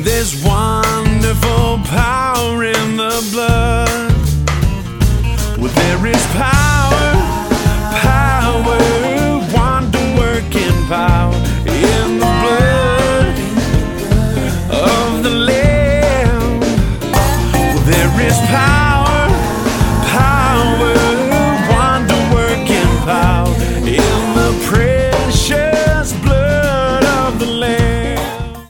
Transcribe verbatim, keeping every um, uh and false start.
There's wonderful power in the blood. Well, there is power